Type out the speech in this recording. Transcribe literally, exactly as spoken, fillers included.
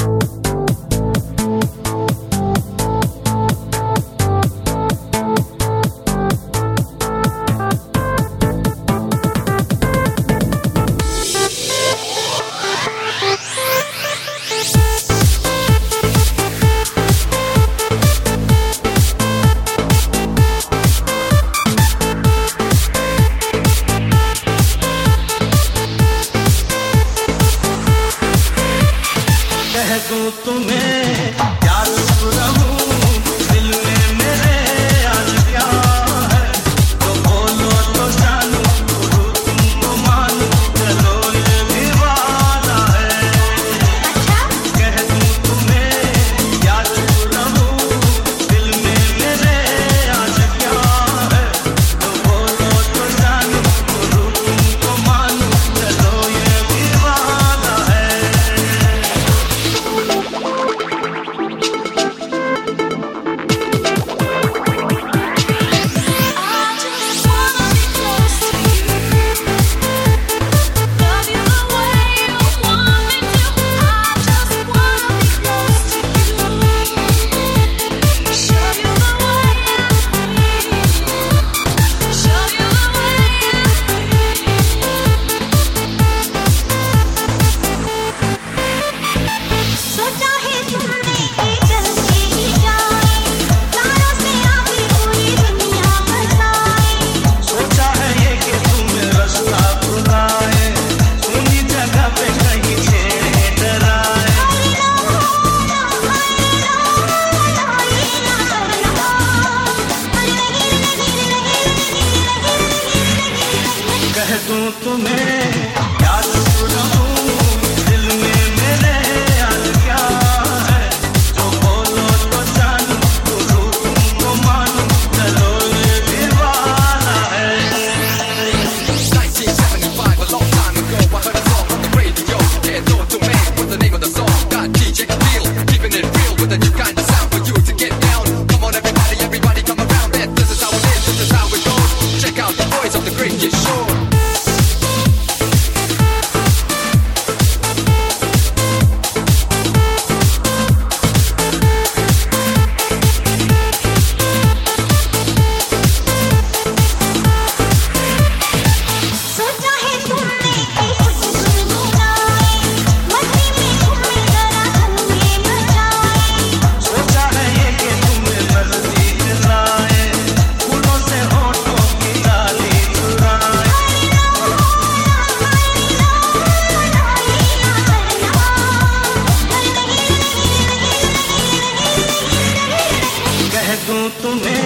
दूं तुम्हें प्यार रहूं दिल में मेरे आज क्या है, तो बोलो तो जानूं तुमको मानूं, चलो ये भी वादा है। कह दूं तुम्हें प्यार रहूं दिल में मेरे आज क्या है, तो बोलो तो जानूं तुमको मानूं, चलो ये भी वादा है। कह दूं तुम्हें प्यार रहूं दिल में मेरे आज क्या है, तो बोलो तो जानूं तुमको मानूं, चलो ये भी वादा है। nineteen seventy-five, a long time ago, I heard a song on the radio. Can't know to me what's the name of the song. Got D J Feel, keeping it real with a new kind of sound for you to get down. Come on everybody, everybody come around it. This is how it is, this is how it goes. Check out the boys of the Great Kid Show. कह दूं तुम्हें